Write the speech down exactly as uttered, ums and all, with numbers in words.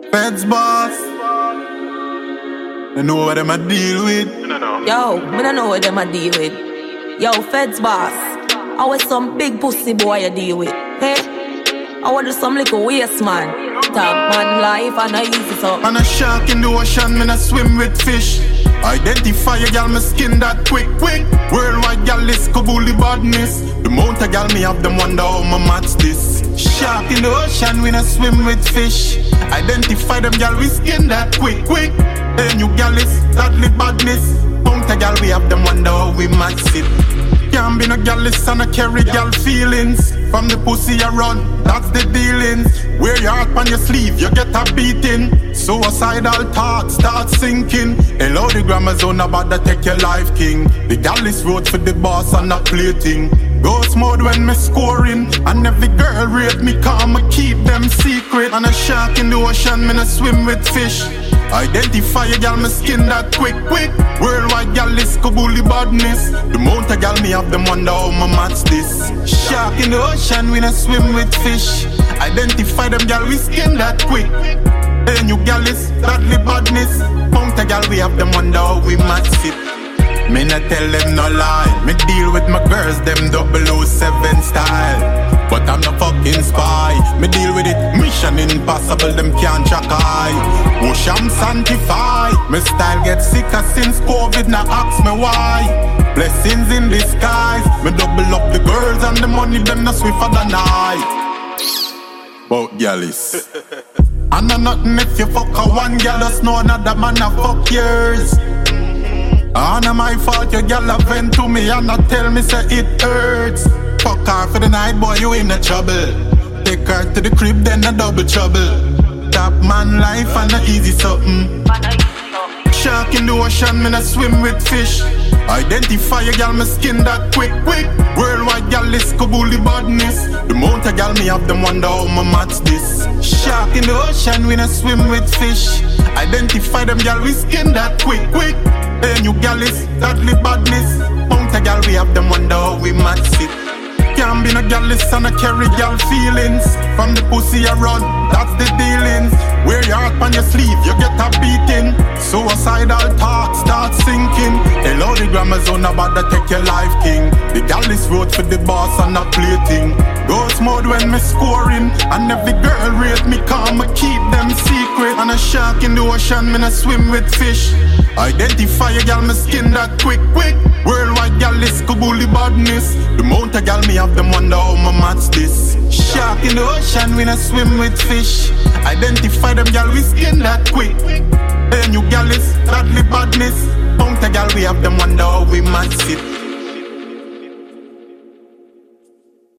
Feds boss. They know what them a deal with. Yo, me don't know what them a deal with. Yo, Feds boss. I was some big pussy boy you deal with. Hey, I want some little waste man. Tag man life and I easy so. And a shark in the ocean, me not swim with fish. Identify a gal, me skin that quick, quick. Worldwide gal list, kabuli badness. The amount of gal me have them wonder how my match this. Shark in the ocean, we not swim with fish. Identify them gal, we skin that quick, quick. Then you gal list, that lit badness. Amount of gal we have them wonder how we match it. Can't be no gal list and I carry gal feelings. From the pussy I run, that's the dealings. Wear your heart on your sleeve, you get a beating. Suicidal thoughts start sinking. Hello, the grammar zone about to take your life, king. The gal list wrote for the boss and not plating. Ghost mode when me scoring. And every girl rate me calm, I keep them secret. And a shark in the ocean, me not swim with fish. Identify a gal, me skin that quick, quick. Worldwide gal list, kabuli badness. The amount of gal me have them wonder how my match this. Shark in the ocean, we not swim with fish. Identify them gal, we skin that quick. Then you gal list, that lit badness. Amount of gal we have them wonder how we match it. Me not tell them no lie. Me deal with my girls, them double oh seven style. But I'm no fucking spy. Me deal with it, mission impossible, them can't track I. Push I'm sanctified. My style gets sicker since COVID, now ask me why. Blessings in disguise. Me double up the girls and the money, them no swifter than I. Bout gyalis. And I'm nothing if you fuck a one gal, just know another man a fuck yours. And it's my fault your gal a vent to me and not tell me say it hurts. Fuck her for the night, boy, you in the trouble. Take her to the crib, then a double trouble. Top man life and a easy something. Shark in the ocean, me not swim with fish. Identify a gal, me skin that quick, quick. Worldwide gal list, kabuli badness. The amount of gal me have them wonder how my match this. Shark in the ocean, we not swim with fish. Identify them gal, we skin that quick, quick. Then you gal list, that lit badness. Amount of gal we have them wonder how we match it. Can't be no gal list and I carry gal feelings. From the pussy I run, that's the dealings. Wear your heart on your sleeve, you get a beating. Suicidal thoughts start sinking. Hello, the grammar zone about to take your life, king. The gal list wrote for the boss and not plating. Ghost mode when me scoring. And every girl rate me calm, I keep them secret. And a shark in the ocean, me not swim with fish. Identify a gal, me skin that quick, quick. Worldwide gal list, kabuli badness. The amount of gal me have them wonder how my match this. Shark in the ocean, we not swim with fish. Identify them gal, we skin that quick. Then you gal list, that lit badness. Amount of gal we have them wonder how we match it.